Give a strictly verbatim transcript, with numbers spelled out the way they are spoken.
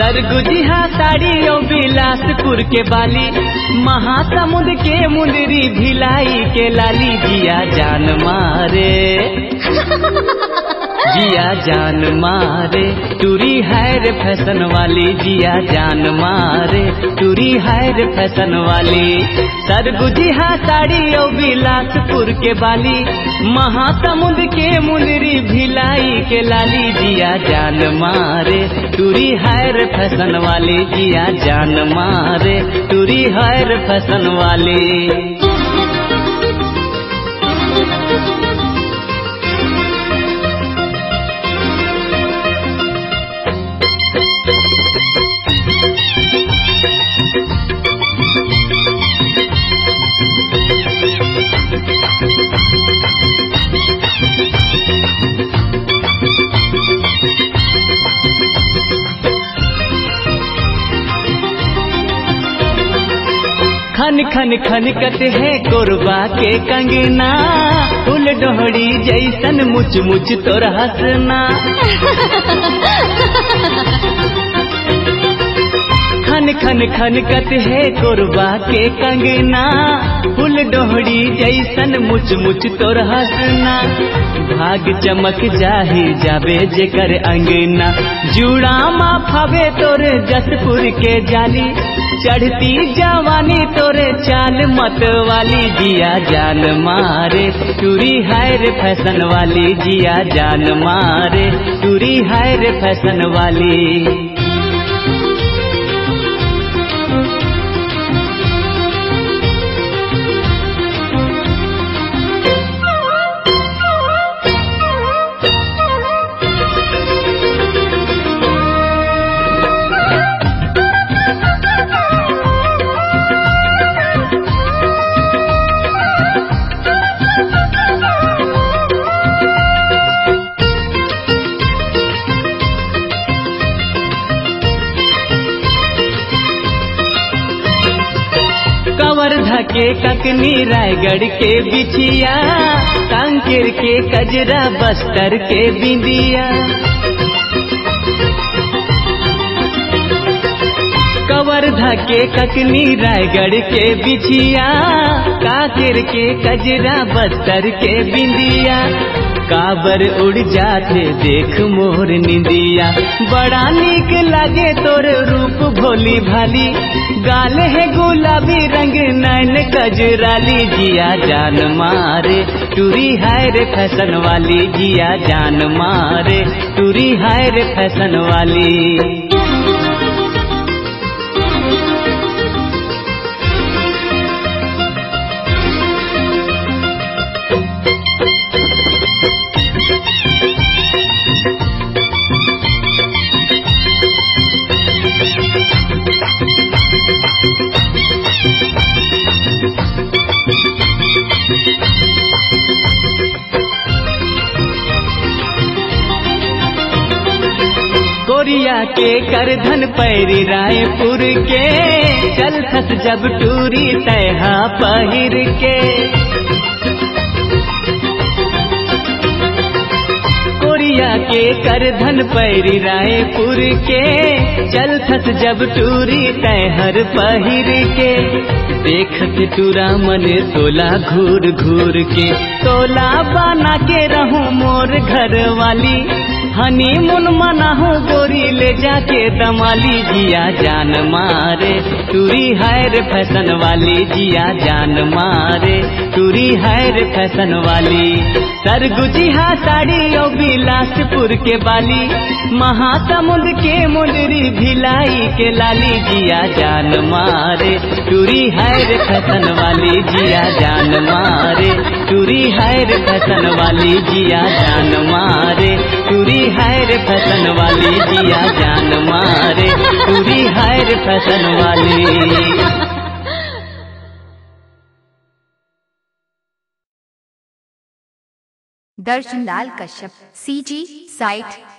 सरगुजिहा साड़ी ओ बिलासपुर के बाली, महासमुंद के मुंदरी भिलाई के लाली, जिया जान मारे जिया जान मारे टूरी हैर फैशन वाली, जिया जान मारे टूरी हैर फैशन वाली। सरगुजिहा साड़ी ओ बिलासपुर के बाली, महासमुंद के मुंदरी भिलाई के लाली, जिया जान मारे टूरी हैर फैशन वाली, जिया जान मारे टूरी हैर फैशन वाली। खन खन खन कत है कोरबा के कंगना, फूल डोहड़ी जैसन मुच मुच तोर हंसना। खन खन खन कत है कोरबा के कंगना, फूल डोहड़ी जैसन मुच मुच तोर हंसना। भाग चमक जाही जाबे जेकर अंगना, जुड़ा माँ फावे तोर जसपुर के जाली, चढ़ती जवानी तोरे चाल मत वाली, जिया जान मारे टूरी हैर फैशन वाली, जिया जान मारे टूरी हैर फैशन वाली। कवर्धा के ककनी रायगढ़ के बिछिया, कांकेर के कजरा बस्तर के बिंदिया। कवर्धा के ककनी रायगढ़ के बिछिया, कांकेर के कजरा बस्तर के बिंदिया। काबर उड़ जाते देख मोर निंदिया, बड़ा नीक लागे तोर रूप भोली भाली, गाल है गुलाबी रंग नैन कजराली, जिया जान मारे टूरी हैर फैशन वाली, जिया जान मारे टूरी हैर फैशन वाली। कोरिया के करधन पैरी रायपुर के, चल खस जब टूरी तैहा पहिर के। कोरिया के करधन पैरी रायपुर के, चल खस जब टूरी तैहर पहिर के। देखत टूरा मने तोला घूर घूर के, तोला बना के रहूं मोर घर वाली, हनीमून मनाहू गोरी ले जाके दमाली, जिया जान मारे टूरी हैर फैशन वाली, जिया जान मारे टूरी हैर फैशन वाली। सरगुजिहा साड़ी ओ बिलासपुर के बाली, महासमुंद के मुंदरी भिलाई के लाली, जिया जान मारे टूरी हैर फैशन वाली, जिया जान मारे टूरी हैर फैशन वाली, जिया जान मारे टूरी हैर फैशन वाली, जिया जान मारे टूरी हैर फैशन वाली। दर्शन लाल कश्यप, सी जी साइट।